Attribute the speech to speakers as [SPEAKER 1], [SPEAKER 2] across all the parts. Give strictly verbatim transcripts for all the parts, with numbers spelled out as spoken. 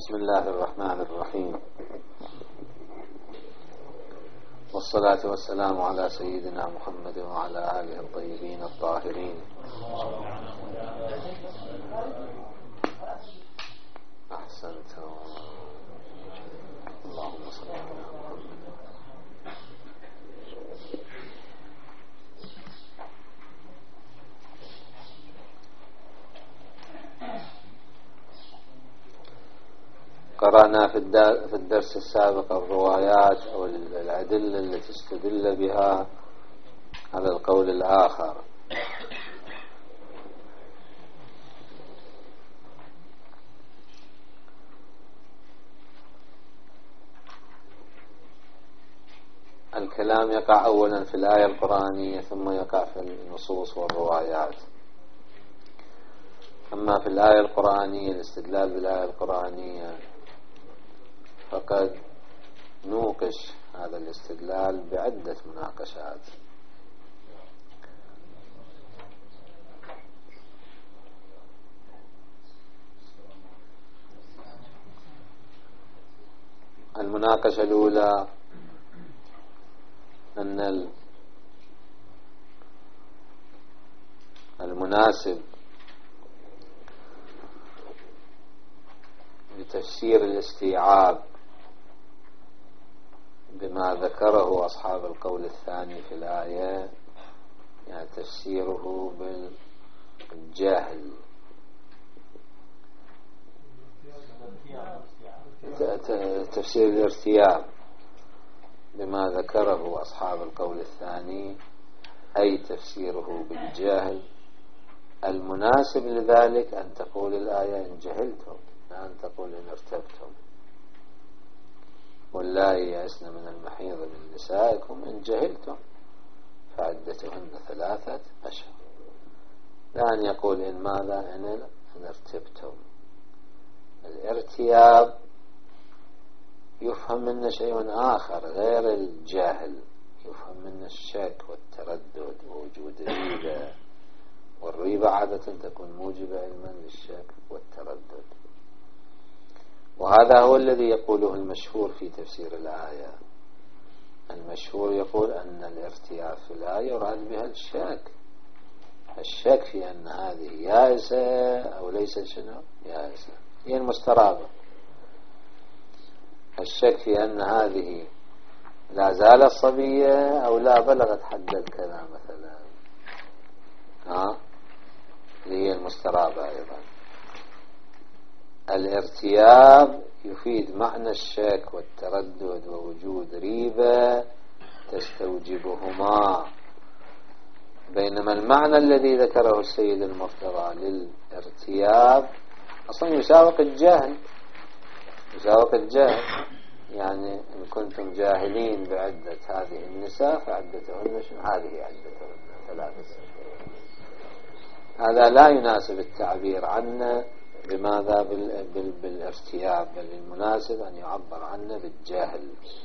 [SPEAKER 1] بسم الله الرحمن الرحيم، والصلاة والسلام على سيدنا محمد وعلى آله الطيبين الطاهرين. أحسنت. اللهم صل على محمد. قرأنا في الدرس السابق الروايات أو الأدلة التي استدل بها على القول الآخر. الكلام يقع أولا في الآية القرآنية ثم يقع في النصوص والروايات. أما في الآية القرآنية الاستدلال بالآية القرآنية فقد نوقش هذا الاستدلال بعدة مناقشات. المناقشة الأولى أن المناسب لتفسير الاستيعاب بما ذكره أصحاب القول الثاني في الآية يعني تفسيره بالجهل، تفسير الارتياب بما ذكره أصحاب القول الثاني أي تفسيره بالجهل. المناسب لذلك أن تقول الآية إن جهلتم، لا أن تقول إن ارتبتم. واللائي يئسن من المحيض من نسائكم إن جهلتم فعدتهن ثلاثة أشهر. لا أن يقول إن ماذا إن ارتبتم. الارتياب يفهم منه شيء آخر غير الجاهل، يفهم منه الشك والتردد ووجود الريبة، والريبة عادة تكون موجبة علما للشك والتردد. وهذا هو الذي يقوله المشهور في تفسير الآية. المشهور يقول أن الارتياب في الآية يراد بها الشك، الشك في أن هذه يائسة أو ليست شنو يائسة، هي المسترابة. الشك في أن هذه لا زالت صبية أو لا بلغت حد الكلام مثلا، ها هي المسترابة. أيضا الارتياب يفيد معنى الشك والتردد ووجود ريبة تستوجبهما، بينما المعنى الذي ذكره السيد المرتضى للارتياب أصلا يساوق الجهل، يساوق الجهل. يعني إن كنتم جاهلين بعدة هذه النساء فعدتهن شنو؟ هذه عدتهن ثلاثة سنين. هذا لا يناسب التعبير عنه بماذا بال... بال... بالارتياب، بل المناسب أن يعبر عنه بالجهل.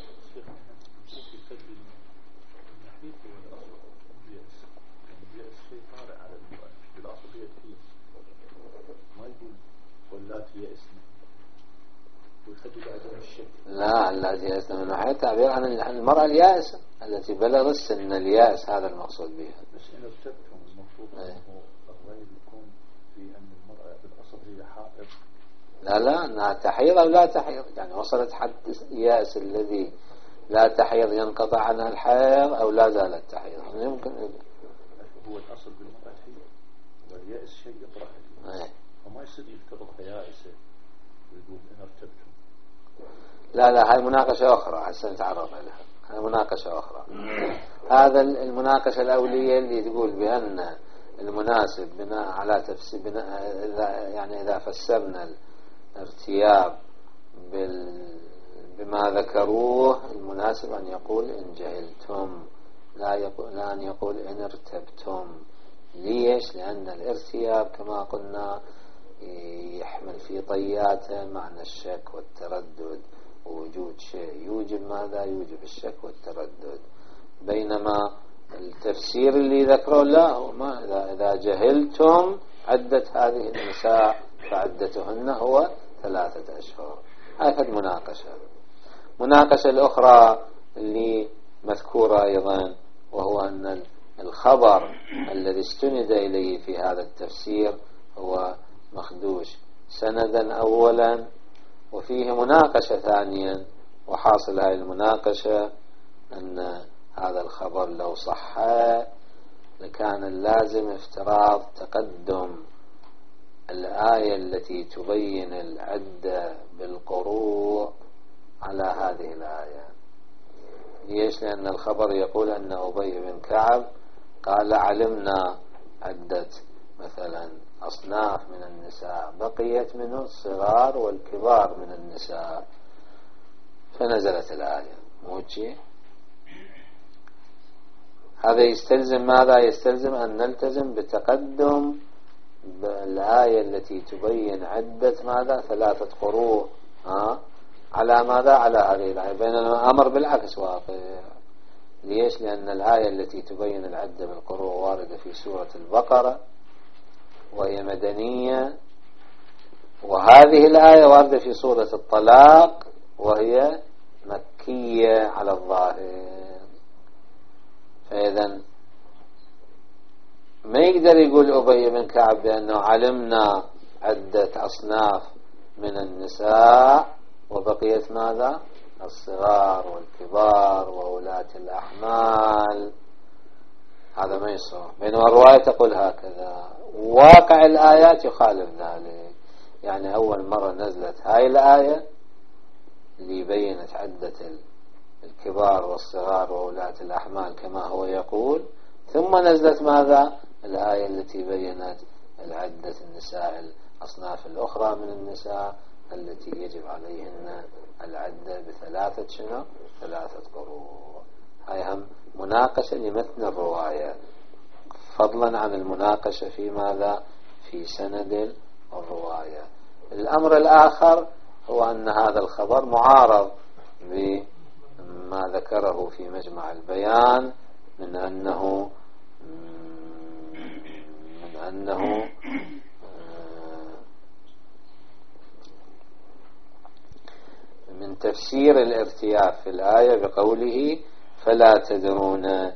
[SPEAKER 1] لا، التي يأسن من ناحية تعبير عن المرأة اليائسة التي بلغ السن اليائس، هذا المقصود بها.
[SPEAKER 2] بس إن ارتبتم المفروض أنه الغيب يكون في أن المرأة بالأصل هي حائض.
[SPEAKER 1] لا لا، أنها تحيض أو لا تحيض، يعني وصلت حد يائس الذي لا تحيض ينقطع عنها الحيض أو لا زالت تحيض. يمكن
[SPEAKER 2] هو الأصل بالمرأة هي واليائس شيء يطرح فيه، وما يصير يفترضها يائسة ويقول إن ارتبتم.
[SPEAKER 1] لا لا، هاي مناقشة أخرى هسه نتعرض لها، هاي مناقشة أخرى. هذا المناقشة الأولية اللي تقول بأن المناسب بناء على تفسير بناء، يعني إذا فسرنا الارتياب بما ذكروه المناسب أن يقول إن جهلتم، لا يقول لا أن يقول إن ارتبتم. ليش؟ لأن الارتياب كما قلنا يحمل في طياته معنى الشك والتردد، ووجود شيء يوجب ماذا؟ يوجب الشك والتردد. بينما التفسير اللي ذكره لا، ما إذا, إذا جهلتم عدة هذه النساء فعدتهن هو ثلاثة أشهر. هذه مناقشة. مناقشة الأخرى اللي مذكورة أيضا، وهو أن الخبر الذي استند إليه في هذا التفسير هو مخدوش سندا أولا، وفيه مناقشة ثانيا، وحاصل هذه المناقشة أن هذا الخبر لو صح لكان اللازم افتراض تقدم الآية التي تبين العدة بالقروء على هذه الآية. ليش؟ لأن الخبر يقول أن أبي بن كعب قال علمنا عدة مثلا أصناف من النساء بقيت منه الصغار والكبار من النساء، فنزلت الآية. موجه هذا يستلزم ماذا؟ يستلزم أن نلتزم بتقدم بالآية التي تبين عدة ماذا؟ ثلاثة قروء ها؟ على ماذا؟ على هذه الآية. بينما الأمر بالعكس واقع. ليش؟ لأن الآية التي تبين العدة بالقروء واردة في سورة البقرة وهي مدنية، وهذه الآية واردة في سورة الطلاق وهي مكية على الظاهر. فإذا ما يقدر يقول أبي بن كعب بأنه علمنا عدة أصناف من النساء وبقيت ماذا؟ الصغار والكبار وولاة الأحمال. هذا ما يصير. بينما الرواية تقول هكذا، واقع الآيات يخالف ذلك. يعني أول مرة نزلت هاي الآية اللي بينت عدة الكبار والصغار وولاة الأحمال كما هو يقول، ثم نزلت ماذا؟ الآية التي بينت العدة النساء الأصناف الأخرى من النساء التي يجب عليهن العدة بثلاثة شنو؟ ثلاثة قروء. هاي هم مناقشة لمتن الرواية، فضلا عن المناقشة في ماذا؟ في سند الرواية. الأمر الآخر هو أن هذا الخبر معارض بما ذكره في مجمع البيان من أنه من أنه من تفسير الارتياب في الآية بقوله فلا تدرون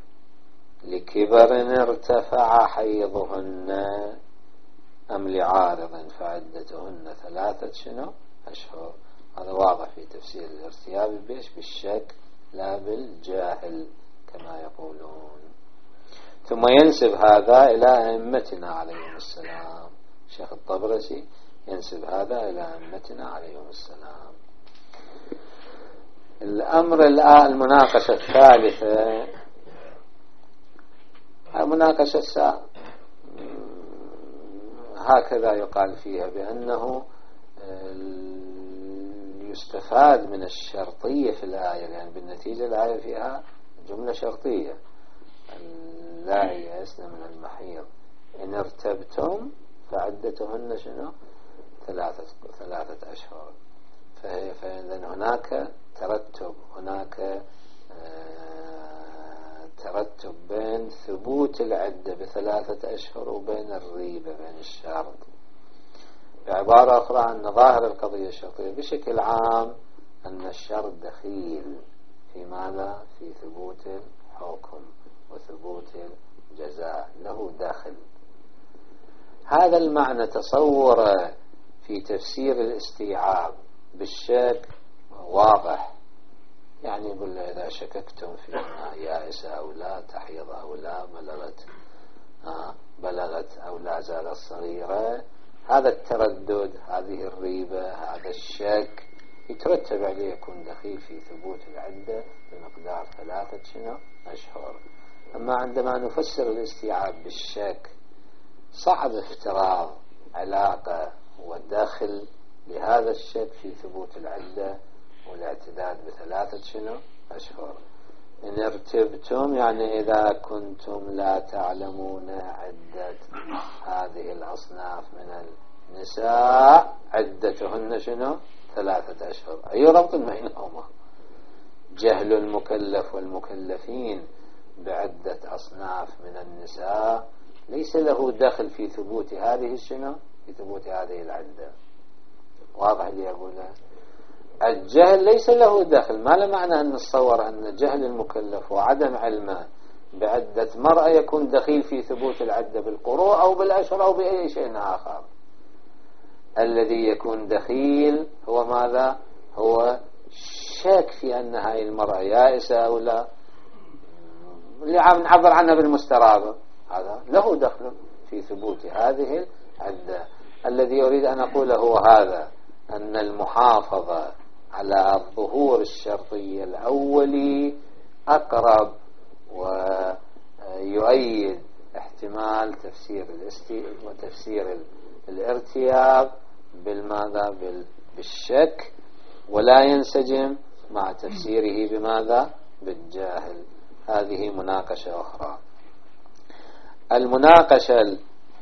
[SPEAKER 1] لكبر ارتفع حيضهن أم لعارض فعدتهن ثلاثة شنو أشهر. هذا واضح في تفسير الارتياب بيش؟ بالشك لا بالجاهل كما يقولون. ثم ينسب هذا إلى أئمتنا عليهم السلام. الشيخ الطبرسي ينسب هذا إلى أئمتنا عليهم السلام. الأمر الآن المناقشة الثالثة، المناقشة السابقة هكذا يقال فيها بأنه يستفاد من الشرطية في الآية، لأن يعني بالنتيجة الآية فيها جملة شرطية لا يئسن من المحيض إن ارتبتم فعدتهن شنو ثلاثة, ثلاثة أشهر. فإذن هناك ترتب هناك ترتب بين ثبوت العدة بثلاثة أشهر وبين الريبة بين الشرط. بعبارة أخرى أن ظاهر القضية الشرطية بشكل عام أن الشرط دخيل في ماذا؟ في ثبوت الحكم وثبوت الجزاء، له داخل. هذا المعنى تصوره في تفسير الاستيعاب بالشك واضح. يعني يقول له إذا شككتم في أنها يائسة أو لا، تحيض أو لا، بلغت آه بلغت أو لا زالت صغيرة، هذا التردد، هذه الريبة، هذا الشك يترتب عليه يكون دخيل في ثبوت العدة بمقدار ثلاثة شنو أشهر. أما عندما نفسر الاستيعاب بالشك صعب افتراض علاقة ودخل لهذا الشك في ثبوت العدة والاعتداد بثلاثة شنو أشهر. إن ارتبتم يعني إذا كنتم لا تعلمون عدة هذه الأصناف من النساء عدتهن شنو ثلاثة أشهر. أي ربط بينهما؟ جهل المكلف والمكلفين بعدة أصناف من النساء ليس له دخل في ثبوت هذه الشنو في ثبوت هذه العدة. واضح اللي أقوله؟ الجهل ليس له دخل. ما له معنى أن نتصور أن جهل المكلف وعدم علمه بعدة مرأة يكون دخيل في ثبوت العدة بالقروء أو بالأشهر أو بأي شيء آخر. الذي يكون دخيل هو ماذا؟ هو شك في أن هذه المرأة يائسة أو لا، اللي نعبر عنها بالمسترابة، هذا له دخل في ثبوت هذه العدة. الذي أريد أن أقوله هو هذا، أن المحافظة على الظهور الشرطي الأولي أقرب ويؤيد احتمال تفسير الاستي وتفسير الارتياب بالماذا؟ بالشك، ولا ينسجم مع تفسيره بماذا؟ بالجاهل. هذه مناقشة أخرى. المناقشة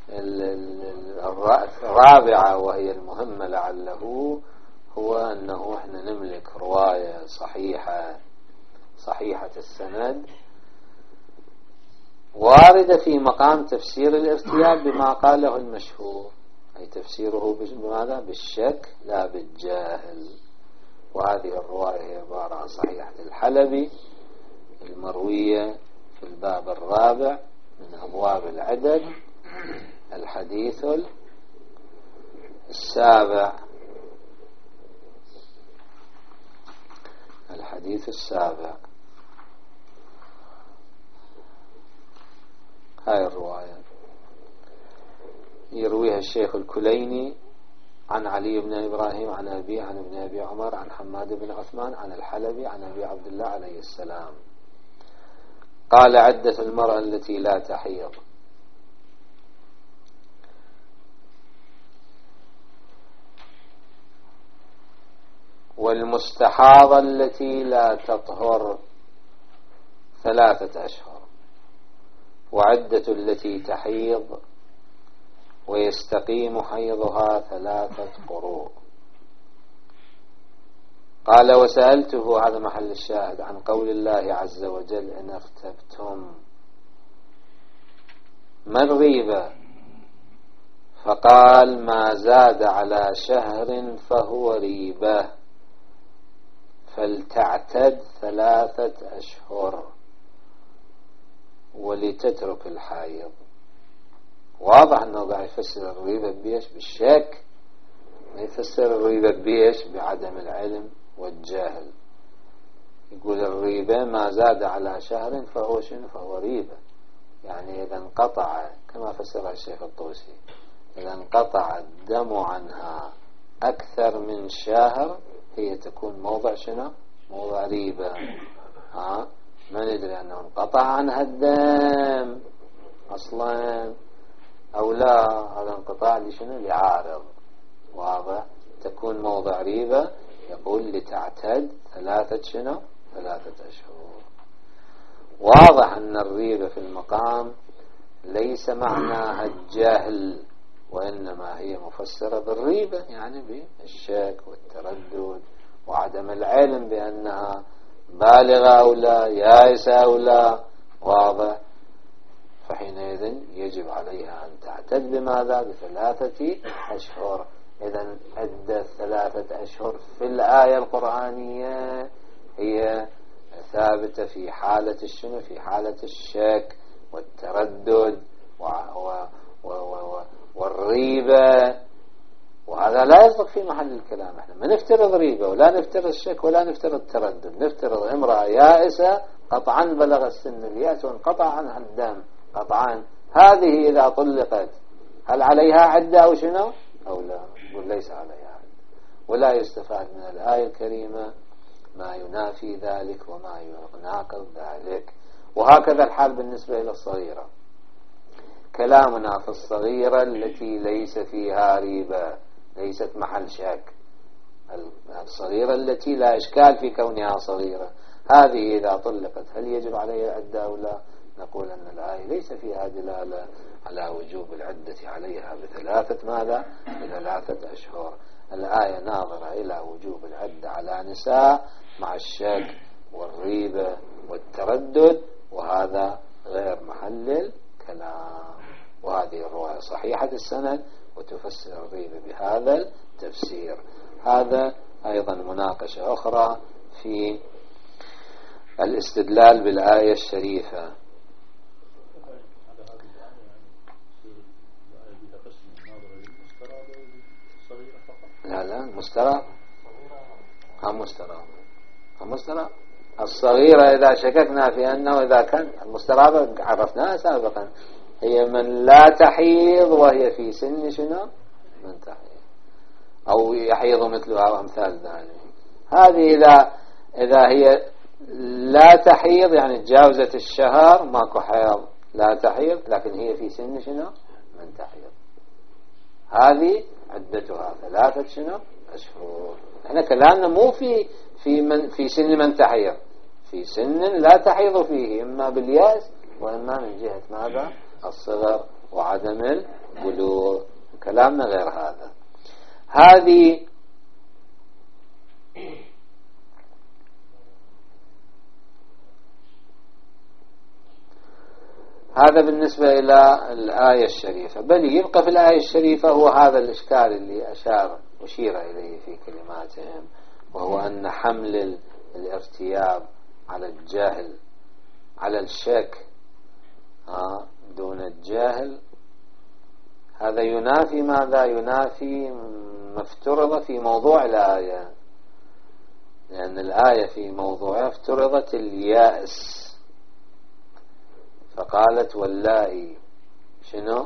[SPEAKER 1] الرابعة وهي المهمة لعله، هو أنه احنا نملك رواية صحيحة صحيحة السند واردة في مقام تفسير الارتياب بما قاله المشهور، أي تفسيره بماذا؟ بالشك لا بالجاهل. وهذه الرواية هي عبارة عن صحيحة الحلبي المروية في الباب الرابع من أبواب العدد، الحديث السابع الحديث السابع هاي الرواية يرويها الشيخ الكليني عن علي بن إبراهيم عن أبي عن ابن أبي عمر عن حماد بن عثمان عن الحلبي عن أبي عبد الله عليه السلام قال: عدة المرأة التي لا تحيض والمستحاضة التي لا تطهر ثلاثة أشهر، وعدة التي تحيض ويستقيم حيضها ثلاثة قروء. قال: وسألته، هذا محل الشاهد، عن قول الله عز وجل: إن ارتبتم ما الريبة؟ فقال: ما زاد على شهر فهو ريبة، فلتعتد ثلاثة أشهر ولتترك الحائض. واضح أنه قاعد يفسر الريبة بيش؟ بالشك. ما يفسر الريبة بيش؟ بعدم العلم والجهل. يقول الريبة ما زاد على شهر فهو شنو؟ فهو ريبة. يعني إذا انقطع، كما فسرها الشيخ الطوسي، إذا انقطع الدم عنها أكثر من شهر هي تكون موضع شنو؟ موضع ريبة. ها ما ندري أنه انقطع عنها الدم أصلا أو لا، هذا انقطاع لشنو؟ لعارض. واضح؟ تكون موضع ريبة. يقول لتعتد ثلاثة شنو؟ ثلاثة أشهر. واضح أن الريبة في المقام ليس معناها الجهل، وإنما هي مفسرة بالريبة، يعني بالشك والتردد وعدم العلم بأنها بالغة أو لا، يائسة أو لا. واضح؟ فحينئذ يجب عليها أن تعتد بماذا؟ بثلاثة أشهر. إذن عدة ثلاثة أشهر في الآية القرآنية هي ثابتة في حالة الشنو؟ في حالة الشك والتردد و و و و والريبة. وهذا لا يصدق في محل الكلام. احنا ما نفترض ريبة ولا نفترض الشك ولا نفترض التردد. نفترض امرأة يائسة قطعا بلغ السن اليأس وانقطع عنها الدم قطعا، هذه إذا طلقت هل عليها عدة أو شنو أو لا؟ يقول ليس عليها عدة. ولا يستفاد من الآية الكريمة ما ينافي ذلك وما يناقض ذلك. وهكذا الحال بالنسبة إلى الصغيرة. كلامنا في الصغيرة التي ليس فيها ريبة، ليست محل شك. الصغيرة التي لا إشكال في كونها صغيرة، هذه إذا طلقت هل يجب عليها عدة أو لا؟ نقول أن الآية ليس فيها دلالة على وجوب العدة عليها بثلاثة ماذا؟ بثلاثة أشهر. الآية ناظرة إلى وجوب العدة على نساء مع الشك والريبة والتردد، وهذا غير محل الكلام. وهذه الرواية صحيحة السند وتفسر الريبة بهذا التفسير. هذا أيضا مناقشة أخرى في الاستدلال بالآية الشريفة. لا لا مستراب هم مستراب هم مستراب الصغيرة إذا شككنا في أنه إذا كان المستراب عرفناها سابقا هي من لا تحيض وهي في سن شنو من تحيض أو يحيض مثلها وأمثال ذلك. هذه إذا إذا هي لا تحيض يعني تجاوزت الشهر ماكو حيض لا تحيض لكن هي في سن شنو من تحيض هذه عدتها ثلاثة شنو أشهر. احنا كلامنا مو في في من في سن من تحيض في سن لا تحيض فيه إما باليأس وإما من جهة ماذا الصغر وعدم البلوغ. كلامنا غير هذا. هذه هذا بالنسبة إلى الآية الشريفة. بل يبقى في الآية الشريفة هو هذا الإشكال اللي أشار أشير إليه في كلماتهم وهو أن حمل الارتياب على الجاهل على الشك دون الجاهل هذا ينافي ماذا ينافي ما افترض في موضوع الآية لأن الآية في موضوعها افترضت اليأس فقالت واللائي شنو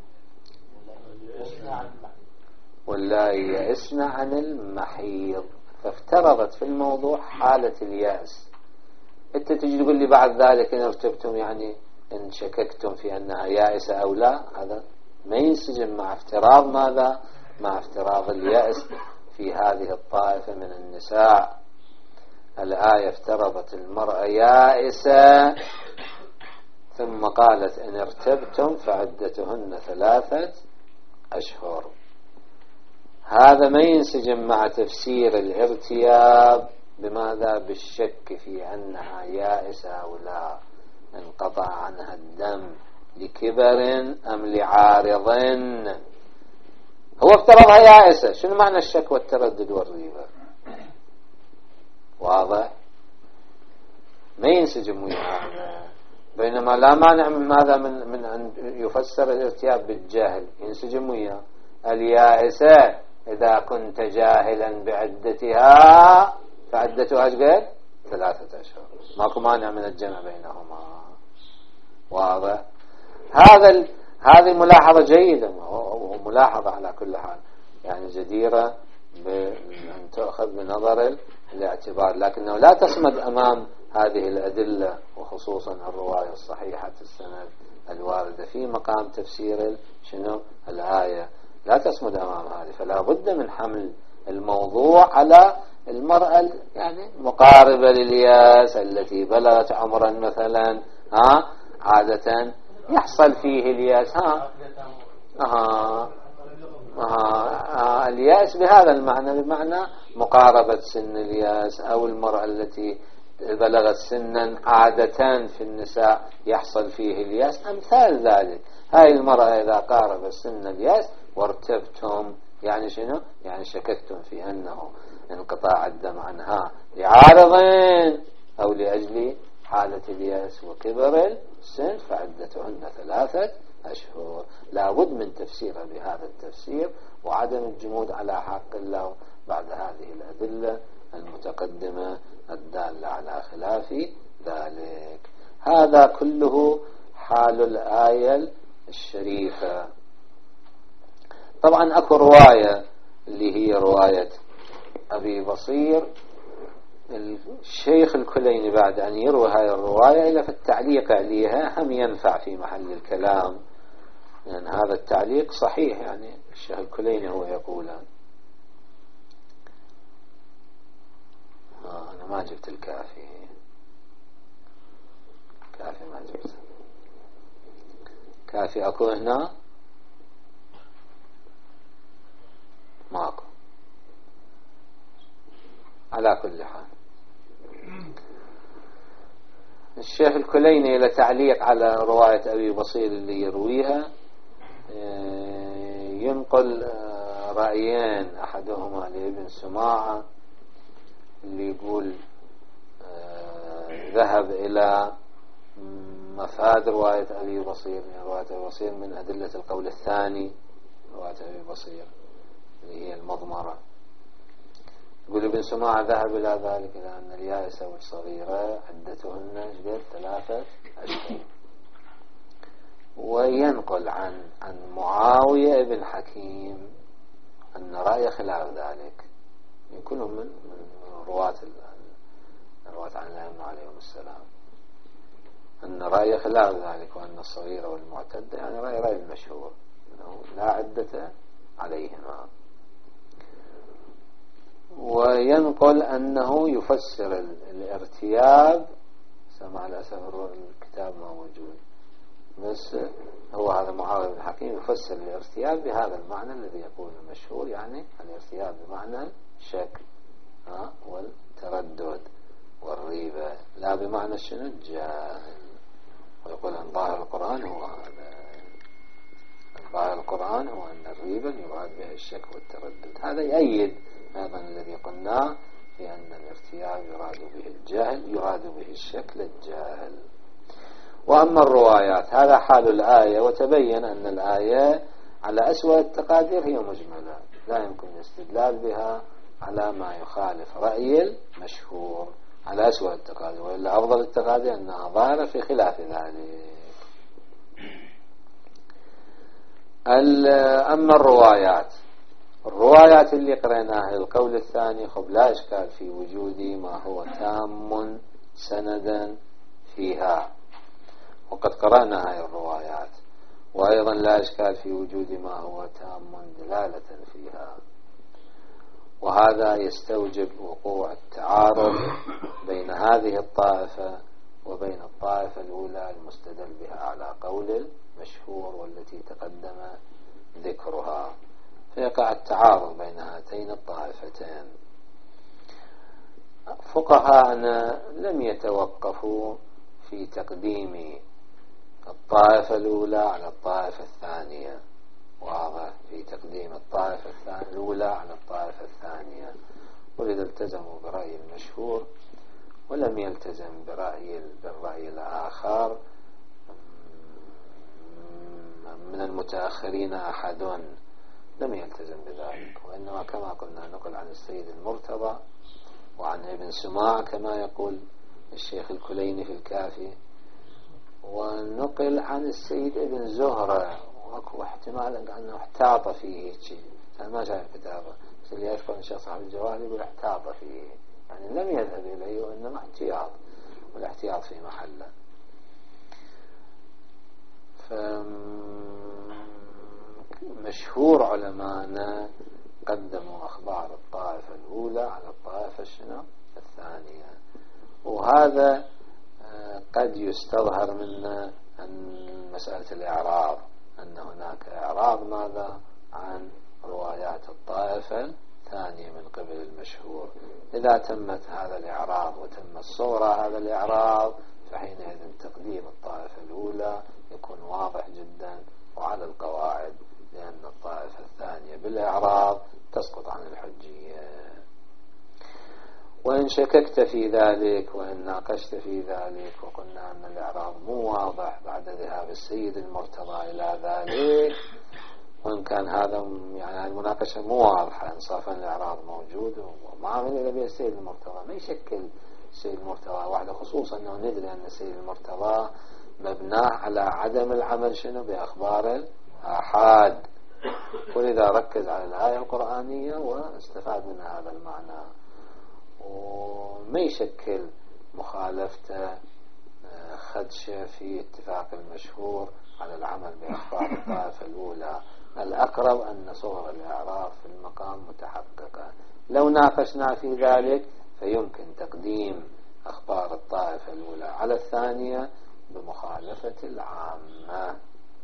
[SPEAKER 1] واللائي يئسن عن المحيض فافترضت في الموضوع حالة اليأس. انت تجي تقول لي بعد ذلك ان ارتبتم يعني ان شككتم في انها يائسة او لا هذا ما ينسجم مع افتراض ماذا مع افتراض اليأس في هذه الطائفة من النساء. الآية افترضت المرأة يائسة ثم قالت إن ارتبتم فعدتهن ثلاثة أشهر. هذا ما ينسجم مع تفسير الارتياب بماذا بالشك في أنها يائسة أو لا انقطع عنها الدم لكبر أم لعارض. هو افترضها يائسة شنو معنى الشك والتردد والريبة واضح ما ينسجم وياه. بينما لا مانع من ماذا من من أن يفسر الارتياب بالجاهل ينسجم وياه. اليائسة إذا كنت جاهلا بعدتها فعدتها قد ثلاثة أشهر ماكو مانع من الجمع بينهما واضح. هذا ال... هذه ملاحظة جيدة وملاحظة على كل حال يعني جديرة بأن تأخذ بنظر الاعتبار لكنه لا تصمد أمام هذه الأدلة وخصوصا الرواية الصحيحة السند الواردة في مقام تفسير شنو الآية لا تصمد أمام هذه. فلا بد من حمل الموضوع على المرأة يعني مقاربة للياس التي بلغت عمرا مثلا ها عادة يحصل فيه الياس ها ها ها الياس بهذا المعنى بمعنى مقاربة سن الياس أو المرأة التي بلغت سنا عادة في النساء يحصل فيه الياس أمثال ذلك. هاي المرأة إذا قارب سن الياس وارتبتم يعني شنو يعني شككتم في أنه انقطاع الدم عنها لعارضين أو لأجل حالة الياس وكبر السن فعدتهن ثلاثة أشهر. لا بد من تفسيرها بهذا التفسير وعدم الجمود على حق الله بعد هذه الأدلة المتقدمة الدالة على خلاف ذلك. هذا كله حال الآية الشريفة. طبعا أكو رواية اللي هي رواية أبي بصير الشيخ الكليني بعد أن يروي هذه الرواية إلى في التعليق عليها هم ينفع في محل الكلام لأن يعني هذا التعليق صحيح يعني الشيخ الكليني هو يقول آه أنا ما جبت الكافي كافي ما جبت كافي أكو هنا ماكو. على كل حال الشيخ الكليني له تعليق على رواية أبي بصير اللي يرويها ينقل رأيين أحدهما لابن سماعة ذهب إلى مفاد رواية أبي بصير، يعني رواية أبي بصير من أدلة القول الثاني رواية أبي بصير اللي هي المضمرة. يقول ابن سماع ذهب إلى ذلك، إلى أن اليائسة والصغيرة عدتهن جد ثلاثة أشهر. وينقل عن عن معاوية بن حكيم أن رأي خلاف ذلك، كلهم من من رواة الرواة عن الأئمة عليهم السلام، أن رأي خلاف ذلك، وأن الصغيرة والمعتدة يعني رأي رأي المشهور أنه لا عدة عليهما. وينقل أنه يفسر الارتياب، سمع الأسف الكتاب ما موجود، بس هو هذا معاوية بن حكيم يفسر الارتياب بهذا المعنى الذي يقول المشهور، يعني الارتياب بمعنى الشك والتردد والريبة، لا بمعنى شنو الجاهل. ويقول أن ظاهر القرآن هو هذا، ظاهر القرآن هو أن الريبة يراد بها الشك والتردد. هذا يؤيد أيضا الذي قلناه في أن الارتياب يراد به الجاهل، يراد به الشك للجاهل. وأما الروايات هذا حال الآية، وتبين أن الآية على أسوأ التقادير هي مجملة، لا يمكن الاستدلال بها على ما يخالف رأي المشهور على أسوأ التقادير، وإلا أفضل التقادير أنها ظاهرة في خلاف ذلك. أما الروايات الروايات اللي قرأناها القول الثاني خب لا إشكال في وجود ما هو تام سندا فيها، وقد قرأنا هذه الروايات، وأيضا لا إشكال في وجود ما هو تام دلالة فيها. وهذا يستوجب وقوع التعارض بين هذه الطائفة وبين الطائفة الأولى المستدل بها على قول المشهور والتي تقدم ذكرها، فيقع التعارض بين هاتين الطائفتين. فقهاءنا لم يتوقفوا في تقديم الطائفة الأولى على الطائفة الثانية، واضح، في تقديم الطائفة الأولى على الطائفة الثانية، ولذا التزموا برأي المشهور ولم يلتزم برأي بالرأي الآخر من المتأخرين أحد لم يلتزم بذلك، وإنما كما قلنا نقل عن السيد المرتضى وعن ابن سماع كما يقول الشيخ الكليني في الكافي، ونقل عن السيد ابن زهرة، واكو احتمال أنه احتاط فيه شيء، أنا ما شايف كتابه، بس اللي يذكر إن شاء صاحب الجواهر يقول احتاط فيه، يعني لم يذهب إليه وإنما احتياط، والاحتياط في محله. فمشهور علماءنا قدموا أخبار الطائفة الأولى على الطائفة الشنو الثانية، وهذا قد يستظهر منا أن مسألة الإعراض، أن هناك إعراض ماذا عن روايات الطائفة الثانية من قبل المشهور. إذا تمت هذا الإعراض وتم الصورة هذا الإعراض، فحينئذ تقديم الطائفة الأولى يكون واضح جدا وعلى القواعد، لأن الطائفة الثانية بالإعراض تسقط عن الحجية. وإن شككت في ذلك وإن ناقشت في ذلك وقلنا أن الإعراض مو واضح بعد ذهاب السيد المرتضى إلى ذلك، وإن كان هذا يعني المناقشة مو واضحة، إنصافا الإعراض موجود وما عمل إلا به السيد المرتضى، ما يشكل السيد المرتضى وحده، خصوصا أنه ندري أن السيد المرتضى مبناه على عدم العمل شنو بأخبار الآحاد، ولذا ركز على الآية القرآنية واستفاد من هذا المعنى، وما يشكل مخالفته خدشة في اتفاق المشهور على العمل بأخبار الطائفة الأولى. الأقرب أن صور الإعراض في المقام متحققة. لو ناقشنا في ذلك فيمكن تقديم أخبار الطائفة الأولى على الثانية بمخالفة العامة،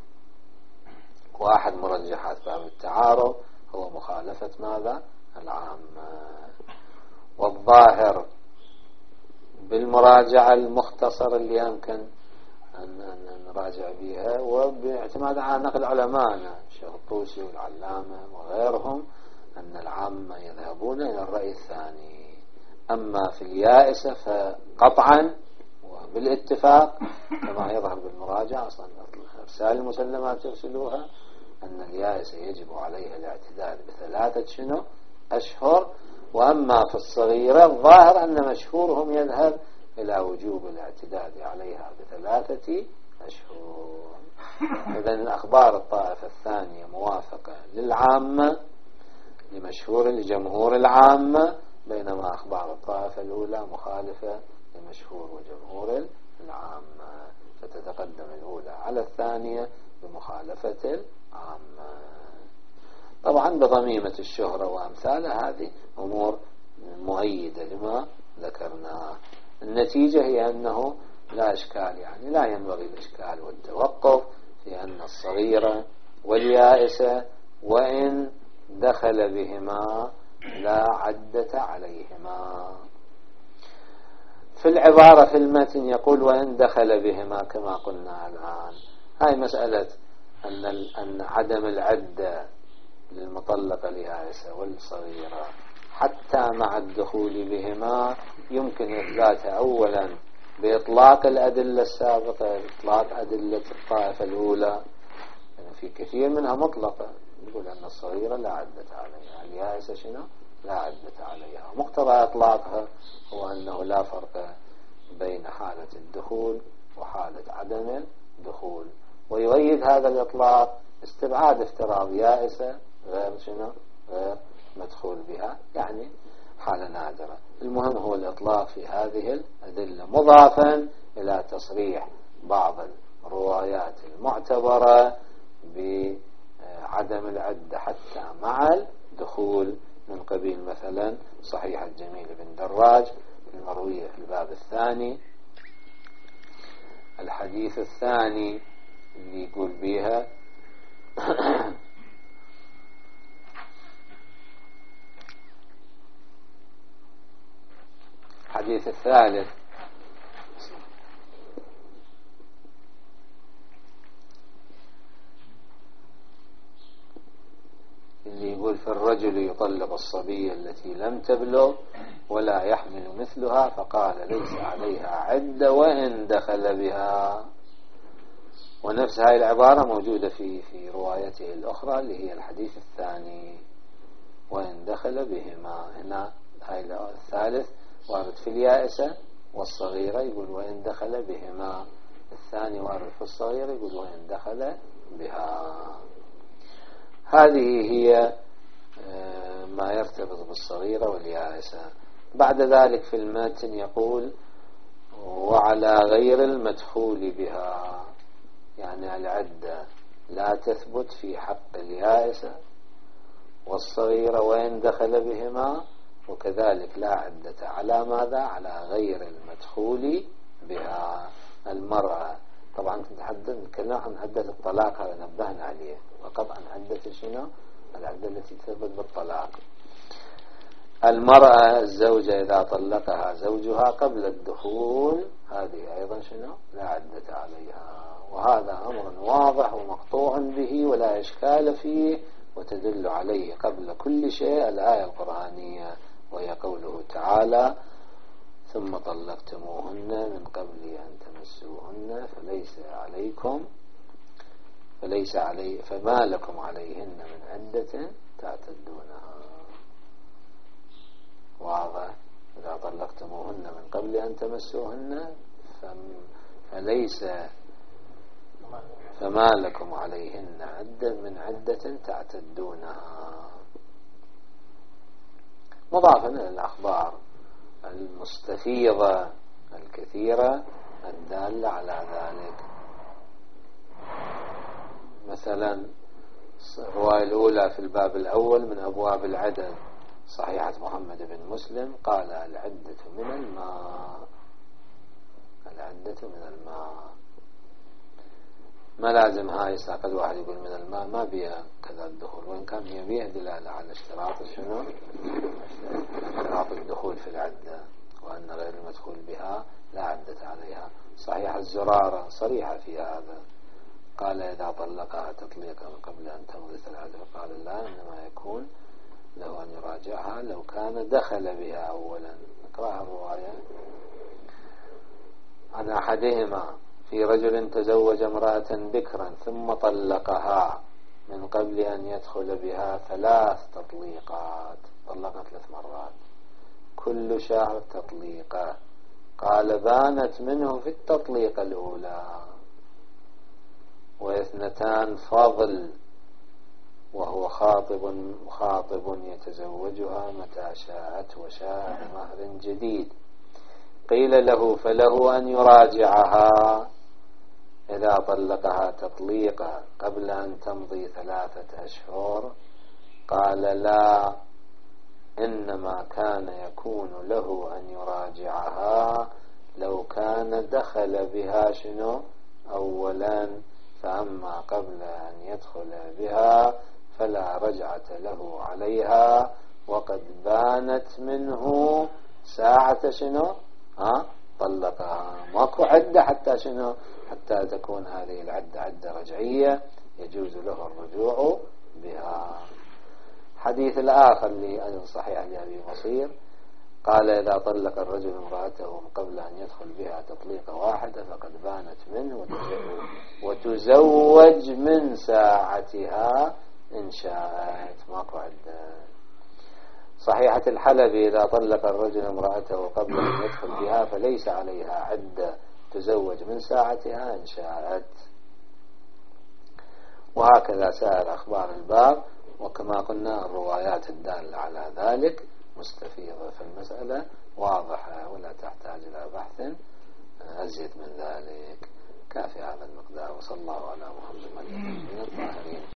[SPEAKER 1] واحد مرجحات باب التعارض هو مخالفة ماذا العامة. والظاهر بالمراجعة المختصرة اللي يمكن أن نراجع بها وباعتماد على نقل علمائنا الشيخ الطوسي والعلامة وغيرهم، أن العامة يذهبون إلى الرأي الثاني. أما في اليائسة فقطعا بالاتفاق كما يظهر بالمراجعة أصلا إرسال المسلمات يرسلوها أن اليائسة يجب عليها الاعتداد بثلاثة شنو أشهر. وأما في الصغيرة الظاهر أن مشهورهم يذهب إلى وجوب الاعتداد عليها بثلاثة أشهر. إذن أخبار الطائفة الثانية موافقة للعامة لمشهور لجمهور العامة، بينما أخبار الطائفة الأولى مخالفة لمشهور وجمهور العامة، فتتقدم الأولى على الثانية بمخالفة العامة. طبعا بضميمة الشهرة وأمثالها هذه أمور مؤيدة لما ذكرناه. النتيجة هي أنه لا إشكال، يعني لا ينبغي الإشكال والتوقف في أن الصغيرة واليائسة وإن دخل بهما لا عدة عليهما. في العبارة في المتن يقول وإن دخل بهما كما قلنا الآن. هاي مسألة أن أن عدم العدة للمطلقة اليائسة والصغيرة حتى مع الدخول بهما يمكن إثباتها أولا بإطلاق الأدلة السابقة، إطلاق أدلة الطائفة الأولى، يعني في كثير منها مطلقة يقول أن الصغيرة لا عدة عليها، اليائسة شنو لا عدة عليها. مقتضى إطلاقها هو أنه لا فرق بين حالة الدخول وحالة عدم الدخول. ويؤيد هذا الإطلاق استبعاد افتراض يائسة غير شنو غير مدخول بها، يعني حالة نادرة. المهم هو الإطلاق في هذه الأدلة، مضافا إلى تصريح بعض الروايات المعتبرة بعدم العدة حتى مع الدخول، من قبيل مثلا صحيح الجميل بن دراج المروية في الباب الثاني، الحديث الثاني اللي يقول بها الحديث الثالث اللي يقول في الرجل يطلق الصبية التي لم تبلغ ولا يحمل مثلها، فقال ليس عليها عدة وإن دخل بها. ونفس هاي العبارة موجودة في في روايته الأخرى اللي هي الحديث الثاني وإن دخل بهما. هنا هاي الثالث وارد في اليائسة والصغيرة يقول وإن دخل بهما، الثاني وارد في الصغيرة يقول وإن دخل بها. هذه هي ما يرتبط بالصغيرة واليائسة. بعد ذلك في المتن يقول وعلى غير المدخول بها، يعني العدة لا تثبت في حق اليائسة والصغيرة وإن دخل بهما، وكذلك لا عدة على ماذا على غير المدخول بها. المرأة طبعا نتكلم عن عدة الطلاق، هذا نبهنا عليه، وقط عن عدة شنو العدة التي تثبت بالطلاق. المرأة الزوجة إذا طلقها زوجها قبل الدخول هذه أيضا شنو لا عدة عليها، وهذا أمر واضح ومقطوع به ولا إشكال فيه، وتدل عليه قبل كل شيء الآية القرآنية وهي قوله تعالى ثم طلقتموهن من قبل أن تمسوهن فليس عليكم فليس علي فما لكم عليهن من عدة تعتدونها. واضح؟ إذا طلقتموهن من قبل أن تمسوهن فليس فما لكم عليهن عدة من عدة تعتدونها. مضافا إلى الأخبار المستفيضة الكثيرة الدالة على ذلك. مثلا الرواية الأولى في الباب الأول من أبواب العدد صحيحة محمد بن مسلم قال العدة من الماء، العدة من الماء. ما لازم هاي ساقد واحد يقول من الماء ما بيها كذا الدخول، وإن كان هي بيها دلالة على اشتراط شنو اشتراط الدخول في العدة، وأن غير المدخول بها لا عدة عليها. صحيح الزرارة صريحة في هذا، قال إذا طلقها تطليقا قبل أن تمضي العدة قال لا، إنما يكون له أن يراجعها لو كان دخل بها أولا. نقرأها الرواية. عن أحدهما في رجل تزوج امرأة بكرا ثم طلقها من قبل أن يدخل بها ثلاث تطليقات، طلقت ثلاث مرات كل شهر تطليقة. قال بانت منه في التطليقة الأولى واثنتان فضل وهو خاطب خاطب يتزوجها متى شاءت وشاء بمهر جديد. قيل له فله أن يراجعها إذا طلقها تطليقا قبل أن تمضي ثلاثة أشهر. قال لا، إنما كان يكون له أن يراجعها لو كان دخل بها شنو أولا، فأما قبل أن يدخل بها فلا رجعة له عليها وقد بانت منه ساعة شنو ها طلقها. ماكو عدة حتى شنو حتى تكون هذه العدة عدة رجعية يجوز له الرجوع بها. حديث الآخر اللي أيضا صحيح لأبي بصير قال إذا طلق الرجل امرأته قبل أن يدخل بها تطليقة واحدة فقد بانت منه وتزوج من ساعتها إن شاءت. ماكو عدة. صحيحة الحلبي إذا طلق الرجل امرأته قبل أن يدخل بها فليس عليها عدة، تزوج من ساعتها إن شاءت. وهكذا سائر أخبار الباب، وكما قلنا الروايات الدالة على ذلك مستفيضة في المسألة واضحة ولا تحتاج إلى بحث أزيد من ذلك. كافي هذا المقدار، وصلى الله على محمد من الطاهرين.